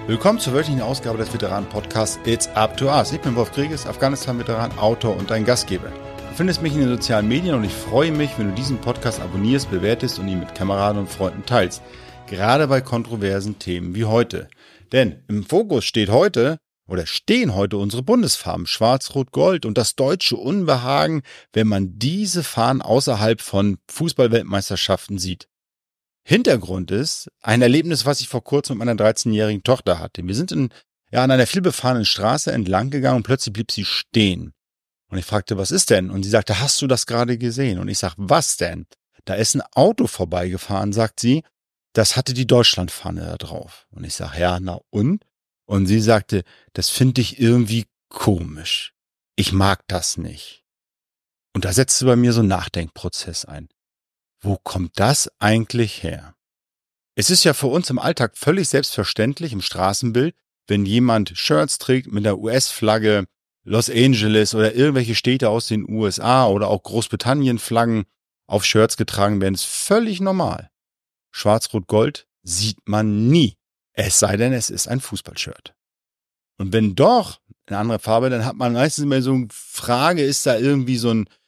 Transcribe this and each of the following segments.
Willkommen zur wöchentlichen Ausgabe des Veteranen-Podcasts It's Up to Us. Ich bin Wolf Krieges, Afghanistan-Veteran, Autor und dein Gastgeber. Du findest mich in den sozialen Medien und ich freue mich, wenn du diesen Podcast abonnierst, bewertest und ihn mit Kameraden und Freunden teilst. Gerade bei kontroversen Themen wie heute. Denn im Fokus stehen heute unsere Bundesfarben Schwarz, Rot, Gold und das deutsche Unbehagen, wenn man diese Fahnen außerhalb von Fußball-Weltmeisterschaften sieht. Hintergrund ist ein Erlebnis, was ich vor kurzem mit meiner 13-jährigen Tochter hatte. Wir sind an einer vielbefahrenen Straße entlang gegangen und plötzlich blieb sie stehen. Und ich fragte, was ist denn? Und sie sagte, hast du das gerade gesehen? Und ich sag, was denn? Da ist ein Auto vorbeigefahren, sagt sie. Das hatte die Deutschlandfahne da drauf. Und ich sag, ja, na und? Und sie sagte, das finde ich irgendwie komisch. Ich mag das nicht. Und da setzte bei mir so ein Nachdenkprozess ein. Wo kommt das eigentlich her? Es ist ja für uns im Alltag völlig selbstverständlich im Straßenbild, wenn jemand Shirts trägt mit der US-Flagge, Los Angeles oder irgendwelche Städte aus den USA oder auch Großbritannien-Flaggen auf Shirts getragen werden, ist völlig normal. Schwarz-Rot-Gold sieht man nie, es sei denn, es ist ein Fußballshirt. Und wenn doch eine andere Farbe, dann hat man meistens immer so eine Frage, ist da irgendwie so ein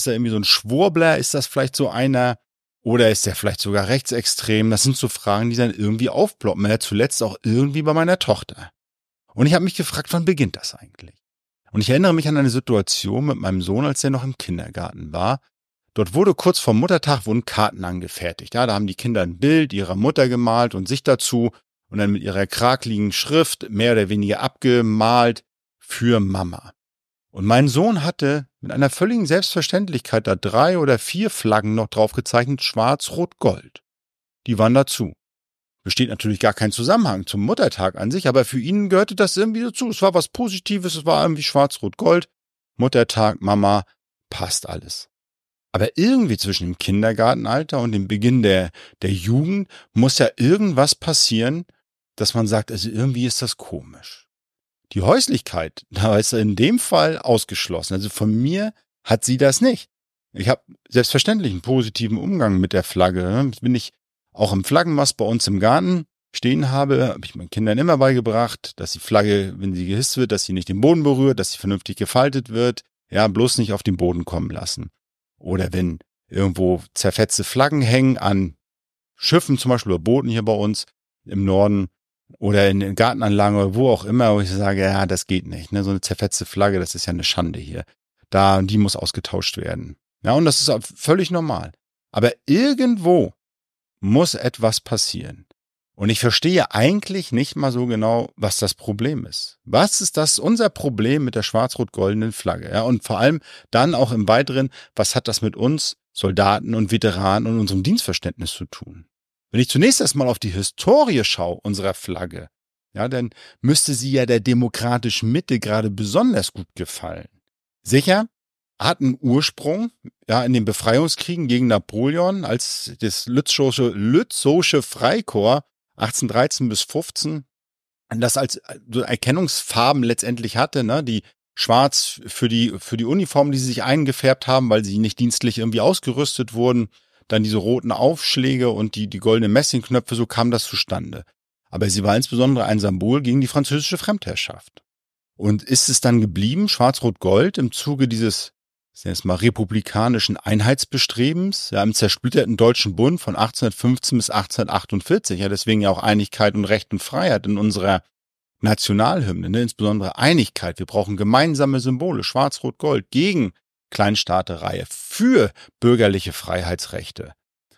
Schwurbler, ist das vielleicht so einer, oder ist der vielleicht sogar rechtsextrem? Das sind so Fragen, die dann irgendwie aufploppen. Ja, zuletzt auch irgendwie bei meiner Tochter. Und ich habe mich gefragt, wann beginnt das eigentlich? Und ich erinnere mich an eine Situation mit meinem Sohn, als er noch im Kindergarten war. Dort wurde kurz vor Muttertag Karten angefertigt. Ja, da haben die Kinder ein Bild ihrer Mutter gemalt und sich dazu und dann mit ihrer krakeligen Schrift mehr oder weniger abgemalt für Mama. Und mein Sohn hatte mit einer völligen Selbstverständlichkeit da 3 oder 4 Flaggen noch drauf gezeichnet, Schwarz, Rot, Gold. Die waren dazu. Besteht natürlich gar kein Zusammenhang zum Muttertag an sich, aber für ihn gehörte das irgendwie dazu. Es war was Positives, es war irgendwie Schwarz, Rot, Gold. Muttertag, Mama, passt alles. Aber irgendwie zwischen dem Kindergartenalter und dem Beginn der Jugend muss ja irgendwas passieren, dass man sagt, also irgendwie ist das komisch. Die Häuslichkeit, da ist in dem Fall ausgeschlossen. Also von mir hat sie das nicht. Ich habe selbstverständlich einen positiven Umgang mit der Flagge. Wenn ich auch im Flaggenmast bei uns im Garten stehen habe ich meinen Kindern immer beigebracht, dass die Flagge, wenn sie gehisst wird, dass sie nicht den Boden berührt, dass sie vernünftig gefaltet wird. Ja, bloß nicht auf den Boden kommen lassen. Oder wenn irgendwo zerfetzte Flaggen hängen an Schiffen zum Beispiel oder Booten hier bei uns im Norden, oder in den Gartenanlagen oder wo auch immer, wo ich sage, ja, das geht nicht. Ne? So eine zerfetzte Flagge, das ist ja eine Schande hier. Die muss ausgetauscht werden. Ja, und das ist auch völlig normal. Aber irgendwo muss etwas passieren. Und ich verstehe eigentlich nicht mal so genau, was das Problem ist. Was ist unser Problem mit der schwarz-rot-goldenen Flagge? Ja, und vor allem dann auch im Weiteren, was hat das mit uns, Soldaten und Veteranen und unserem Dienstverständnis zu tun? Wenn ich zunächst erstmal auf die Historie schaue unserer Flagge, ja, dann müsste sie ja der demokratischen Mitte gerade besonders gut gefallen. Sicher, hat einen Ursprung, ja, in den Befreiungskriegen gegen Napoleon, als das Lützowsche Freikorps 1813 bis 15 das als so Erkennungsfarben letztendlich hatte, ne, die schwarz für die Uniform, die sie sich eingefärbt haben, weil sie nicht dienstlich irgendwie ausgerüstet wurden, dann diese roten Aufschläge und die goldenen Messingknöpfe, so kam das zustande. Aber sie war insbesondere ein Symbol gegen die französische Fremdherrschaft. Und ist es dann geblieben, Schwarz-Rot-Gold, im Zuge dieses, republikanischen Einheitsbestrebens, ja, im zersplitterten Deutschen Bund von 1815 bis 1848, ja, deswegen ja auch Einigkeit und Recht und Freiheit in unserer Nationalhymne, ne, insbesondere Einigkeit. Wir brauchen gemeinsame Symbole, Schwarz-Rot-Gold, gegen Kleinstaaterei, für bürgerliche Freiheitsrechte.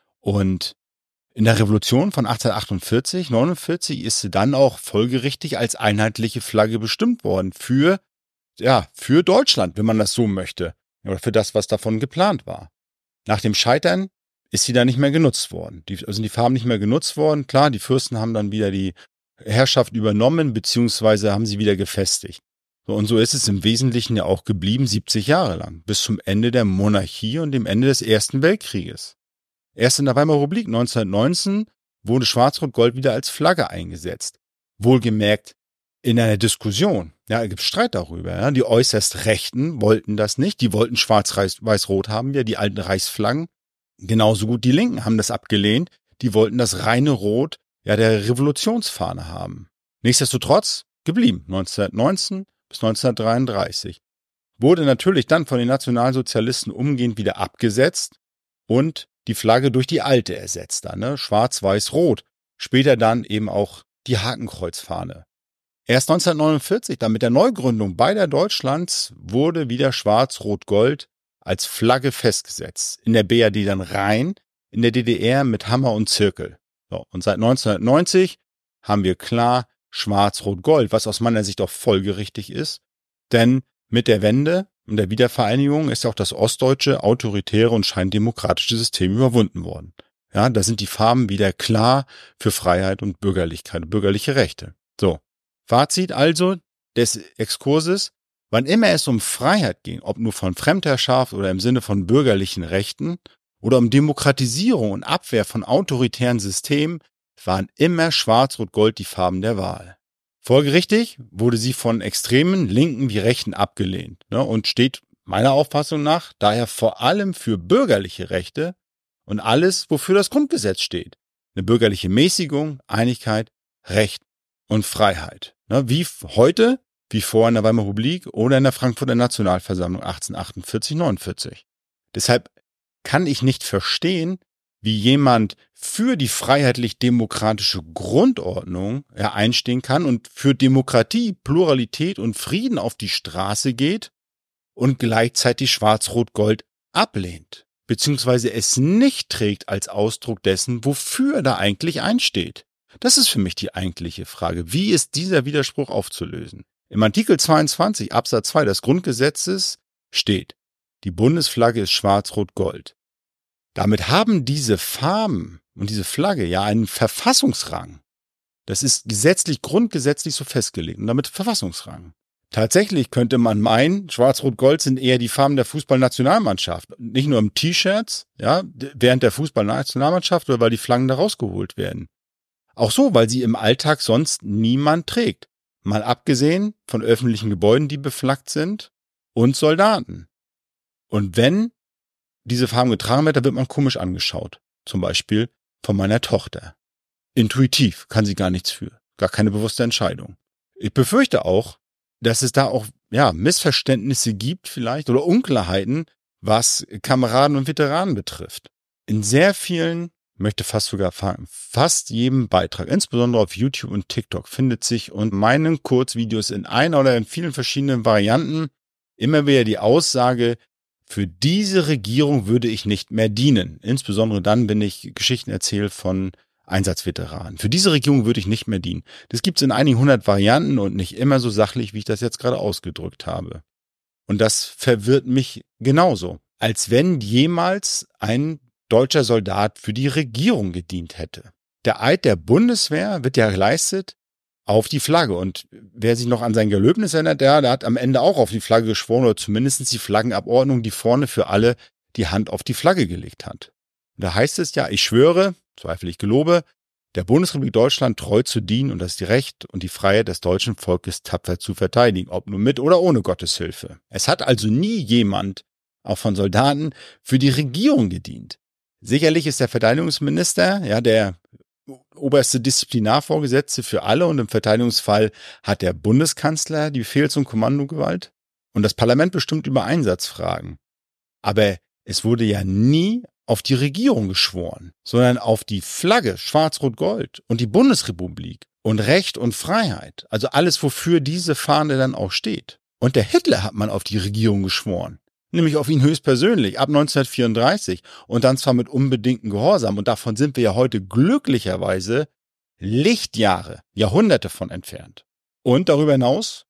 Und in der Revolution von 1848, 49 ist sie dann auch folgerichtig als einheitliche Flagge bestimmt worden für Deutschland, wenn man das so möchte, oder für das, was davon geplant war. Nach dem Scheitern ist sie dann nicht mehr genutzt worden. Die Farben nicht mehr genutzt worden. Klar, die Fürsten haben dann wieder die Herrschaft übernommen, beziehungsweise haben sie wieder gefestigt. Und so ist es im Wesentlichen ja auch geblieben, 70 Jahre lang, bis zum Ende der Monarchie und dem Ende des Ersten Weltkrieges. Erst in der Weimarer Republik 1919 wurde Schwarz-Rot-Gold wieder als Flagge eingesetzt. Wohlgemerkt in einer Diskussion. Ja, es gibt Streit darüber. Ja. Die äußerst Rechten wollten das nicht. Die wollten Schwarz-Weiß-Rot haben, ja, die alten Reichsflaggen. Genauso gut die Linken haben das abgelehnt. Die wollten das reine Rot, ja, der Revolutionsfahne haben. Nichtsdestotrotz geblieben, 1919 bis 1933. Wurde natürlich dann von den Nationalsozialisten umgehend wieder abgesetzt und die Flagge durch die alte ersetzt dann, ne? Schwarz-Weiß-Rot. Später dann eben auch die Hakenkreuzfahne. Erst 1949, dann mit der Neugründung beider Deutschlands, wurde wieder Schwarz-Rot-Gold als Flagge festgesetzt. In der BRD dann Rhein, in der DDR mit Hammer und Zirkel. So, und seit 1990 haben wir klar Schwarz-Rot-Gold, was aus meiner Sicht auch folgerichtig ist. Denn mit der Wende und der Wiedervereinigung ist auch das ostdeutsche, autoritäre und scheindemokratische System überwunden worden. Ja, da sind die Farben wieder klar für Freiheit und Bürgerlichkeit, bürgerliche Rechte. So, Fazit also des Exkurses: Wann immer es um Freiheit ging, ob nur von Fremdherrschaft oder im Sinne von bürgerlichen Rechten oder um Demokratisierung und Abwehr von autoritären Systemen, waren immer Schwarz-Rot-Gold die Farben der Wahl. Folgerichtig wurde sie von extremen Linken wie Rechten abgelehnt, ne, und steht meiner Auffassung nach daher vor allem für bürgerliche Rechte und alles, wofür das Grundgesetz steht. Eine bürgerliche Mäßigung, Einigkeit, Recht und Freiheit. Ne, wie heute, wie vor in der Weimarer Republik oder in der Frankfurter Nationalversammlung 1848-49. Deshalb kann ich nicht verstehen, wie jemand für die freiheitlich-demokratische Grundordnung einstehen kann und für Demokratie, Pluralität und Frieden auf die Straße geht und gleichzeitig Schwarz-Rot-Gold ablehnt, beziehungsweise es nicht trägt als Ausdruck dessen, wofür er da eigentlich einsteht. Das ist für mich die eigentliche Frage. Wie ist dieser Widerspruch aufzulösen? Im Artikel 22 Absatz 2 des Grundgesetzes steht: Die Bundesflagge ist Schwarz-Rot-Gold. Damit haben diese Farben und diese Flagge ja einen Verfassungsrang. Das ist grundgesetzlich so festgelegt und damit Verfassungsrang. Tatsächlich könnte man meinen, Schwarz-Rot-Gold sind eher die Farben der Fußballnationalmannschaft. Nicht nur im T-Shirts, ja, während der Fußballnationalmannschaft oder weil die Flaggen da rausgeholt werden. Auch so, weil sie im Alltag sonst niemand trägt. Mal abgesehen von öffentlichen Gebäuden, die beflaggt sind, und Soldaten. Und wenn diese Farben getragen wird, da wird man komisch angeschaut. Zum Beispiel von meiner Tochter. Intuitiv kann sie gar nichts für. Gar keine bewusste Entscheidung. Ich befürchte auch, dass es da auch Missverständnisse gibt vielleicht oder Unklarheiten, was Kameraden und Veteranen betrifft. In sehr vielen, möchte fast sogar sagen, fast jedem Beitrag, insbesondere auf YouTube und TikTok, findet sich unter meinen Kurzvideos in einer oder in vielen verschiedenen Varianten immer wieder die Aussage: Für diese Regierung würde ich nicht mehr dienen. Insbesondere dann, wenn ich Geschichten erzähle von Einsatzveteranen. Für diese Regierung würde ich nicht mehr dienen. Das gibt es in einigen 100 Varianten und nicht immer so sachlich, wie ich das jetzt gerade ausgedrückt habe. Und das verwirrt mich genauso. Als wenn jemals ein deutscher Soldat für die Regierung gedient hätte. Der Eid der Bundeswehr wird ja geleistet auf die Flagge. Und wer sich noch an sein Gelöbnis erinnert, der hat am Ende auch auf die Flagge geschworen oder zumindest die Flaggenabordnung, die vorne für alle die Hand auf die Flagge gelegt hat. Und da heißt es ja: Ich schwöre, zweifel ich gelobe, der Bundesrepublik Deutschland treu zu dienen und das Recht und die Freiheit des deutschen Volkes tapfer zu verteidigen, ob nur mit oder ohne Gottes Hilfe. Es hat also nie jemand, auch von Soldaten, für die Regierung gedient. Sicherlich ist der Verteidigungsminister, der oberste Disziplinarvorgesetzte für alle, und im Verteidigungsfall hat der Bundeskanzler die Befehls- und Kommandogewalt und das Parlament bestimmt über Einsatzfragen. Aber es wurde ja nie auf die Regierung geschworen, sondern auf die Flagge Schwarz-Rot-Gold und die Bundesrepublik und Recht und Freiheit, also alles, wofür diese Fahne dann auch steht. Und der Hitler hat man auf die Regierung geschworen, nämlich auf ihn höchstpersönlich, ab 1934, und dann zwar mit unbedingtem Gehorsam, und davon sind wir ja heute glücklicherweise Lichtjahre, Jahrhunderte von entfernt. Und darüber hinaus,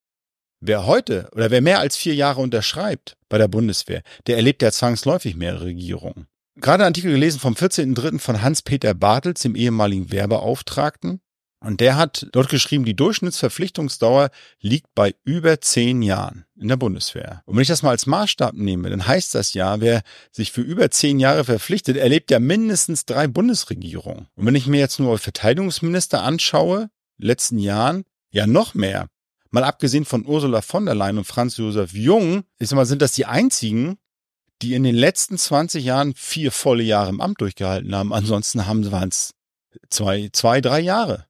wer mehr als 4 Jahre unterschreibt bei der Bundeswehr, der erlebt ja zwangsläufig mehrere Regierungen. Gerade einen Artikel gelesen vom 14.03. von Hans-Peter Bartels, dem ehemaligen Werbeauftragten. Und der hat dort geschrieben, die Durchschnittsverpflichtungsdauer liegt bei über 10 Jahren in der Bundeswehr. Und wenn ich das mal als Maßstab nehme, dann heißt das ja, wer sich für über 10 Jahre verpflichtet, erlebt ja mindestens 3 Bundesregierungen. Und wenn ich mir jetzt nur Verteidigungsminister anschaue, letzten Jahren, ja noch mehr. Mal abgesehen von Ursula von der Leyen und Franz Josef Jung, sind das die einzigen, die in den letzten 20 Jahren 4 volle Jahre im Amt durchgehalten haben. Ansonsten waren es 2, 3 Jahre.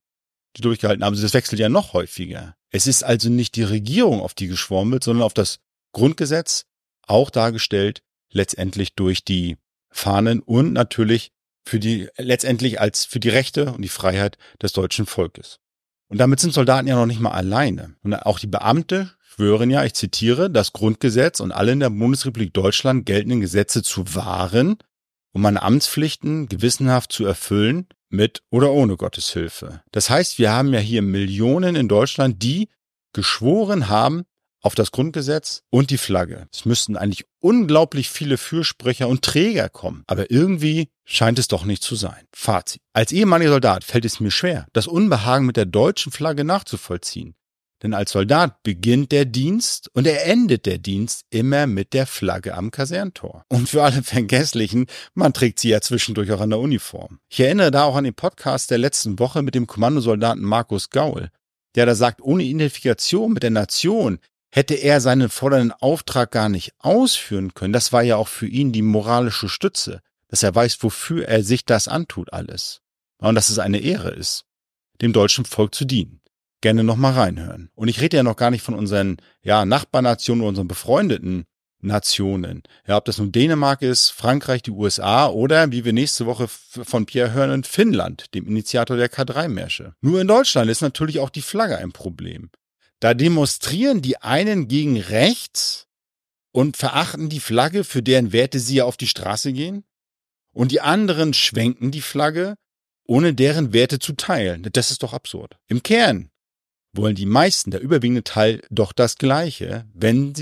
die durchgehalten haben. Also das wechselt ja noch häufiger. Es ist also nicht die Regierung, auf die geschworen wird, sondern auf das Grundgesetz, auch dargestellt letztendlich durch die Fahnen und natürlich letztendlich als für die Rechte und die Freiheit des deutschen Volkes. Und damit sind Soldaten ja noch nicht mal alleine. Und auch die Beamte schwören ja, ich zitiere, das Grundgesetz und alle in der Bundesrepublik Deutschland geltenden Gesetze zu wahren, um meine Amtspflichten gewissenhaft zu erfüllen, mit oder ohne Gottes Hilfe. Das heißt, wir haben ja hier Millionen in Deutschland, die geschworen haben auf das Grundgesetz und die Flagge. Es müssten eigentlich unglaublich viele Fürsprecher und Träger kommen. Aber irgendwie scheint es doch nicht zu sein. Fazit. Als ehemaliger Soldat fällt es mir schwer, das Unbehagen mit der deutschen Flagge nachzuvollziehen. Denn als Soldat beginnt der Dienst und er endet der Dienst immer mit der Flagge am Kasernentor. Und für alle Vergesslichen, man trägt sie ja zwischendurch auch an der Uniform. Ich erinnere da auch an den Podcast der letzten Woche mit dem Kommandosoldaten Markus Gaul, der da sagt, ohne Identifikation mit der Nation hätte er seinen fordernden Auftrag gar nicht ausführen können. Das war ja auch für ihn die moralische Stütze, dass er weiß, wofür er sich das antut alles. Und dass es eine Ehre ist, dem deutschen Volk zu dienen. Gerne nochmal reinhören. Und ich rede ja noch gar nicht von unseren Nachbarnationen oder unseren befreundeten Nationen. Ja, ob das nun Dänemark ist, Frankreich, die USA oder, wie wir nächste Woche von Pierre hören, Finnland, dem Initiator der K3-Märsche. Nur in Deutschland ist natürlich auch die Flagge ein Problem. Da demonstrieren die einen gegen rechts und verachten die Flagge, für deren Werte sie ja auf die Straße gehen. Und die anderen schwenken die Flagge, ohne deren Werte zu teilen. Das ist doch absurd. Im Kern wollen die meisten, der überwiegende Teil, doch das Gleiche, wollen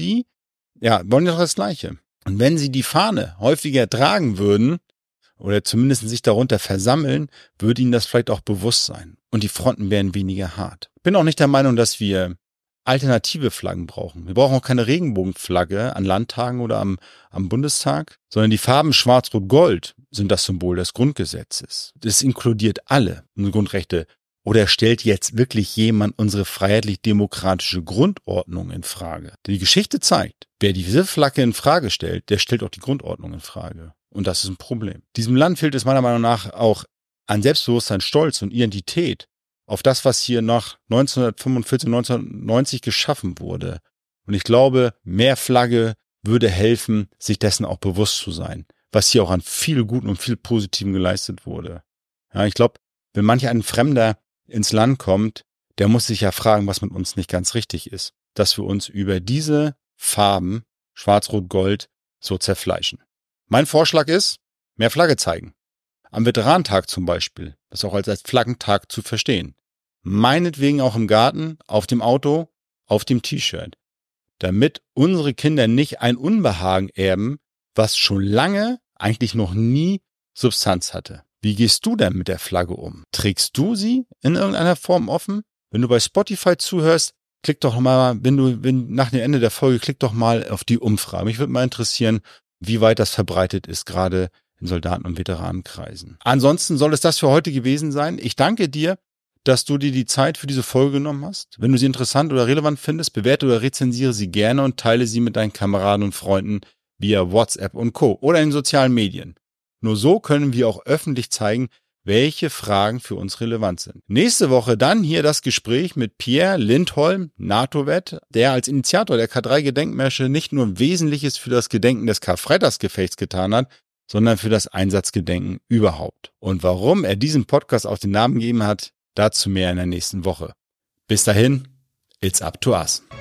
doch das Gleiche. Und wenn sie die Fahne häufiger tragen würden, oder zumindest sich darunter versammeln, würde ihnen das vielleicht auch bewusst sein. Und die Fronten wären weniger hart. Ich bin auch nicht der Meinung, dass wir alternative Flaggen brauchen. Wir brauchen auch keine Regenbogenflagge an Landtagen oder am Bundestag, sondern die Farben Schwarz-Rot-Gold sind das Symbol des Grundgesetzes. Das inkludiert alle unsere Grundrechte. Oder stellt jetzt wirklich jemand unsere freiheitlich-demokratische Grundordnung in Frage? Die Geschichte zeigt, wer diese Flagge in Frage stellt, der stellt auch die Grundordnung in Frage. Und das ist ein Problem. Diesem Land fehlt es meiner Meinung nach auch an Selbstbewusstsein, Stolz und Identität auf das, was hier nach 1945, 1990 geschaffen wurde. Und ich glaube, mehr Flagge würde helfen, sich dessen auch bewusst zu sein, was hier auch an viel Guten und viel Positivem geleistet wurde. Ja, ich glaube, wenn ein Fremder ins Land kommt, der muss sich ja fragen, was mit uns nicht ganz richtig ist, dass wir uns über diese Farben, Schwarz, Rot, Gold, so zerfleischen. Mein Vorschlag ist, mehr Flagge zeigen. Am Veteranentag zum Beispiel, das auch als Flaggentag zu verstehen. Meinetwegen auch im Garten, auf dem Auto, auf dem T-Shirt. Damit unsere Kinder nicht ein Unbehagen erben, was schon lange, eigentlich noch nie Substanz hatte. Wie gehst du denn mit der Flagge um? Trägst du sie in irgendeiner Form offen? Wenn du bei Spotify zuhörst, klick doch mal, nach dem Ende der Folge, klick doch mal auf die Umfrage. Mich würde mal interessieren, wie weit das verbreitet ist, gerade in Soldaten- und Veteranenkreisen. Ansonsten soll es das für heute gewesen sein. Ich danke dir, dass du dir die Zeit für diese Folge genommen hast. Wenn du sie interessant oder relevant findest, bewerte oder rezensiere sie gerne und teile sie mit deinen Kameraden und Freunden via WhatsApp und Co. oder in sozialen Medien. Nur so können wir auch öffentlich zeigen, welche Fragen für uns relevant sind. Nächste Woche dann hier das Gespräch mit Pierre Lindholm, NATO-Vet, der als Initiator der K3-Gedenkmärsche nicht nur Wesentliches für das Gedenken des Karfreitagsgefechts getan hat, sondern für das Einsatzgedenken überhaupt. Und warum er diesem Podcast auch den Namen gegeben hat, dazu mehr in der nächsten Woche. Bis dahin, it's up to us.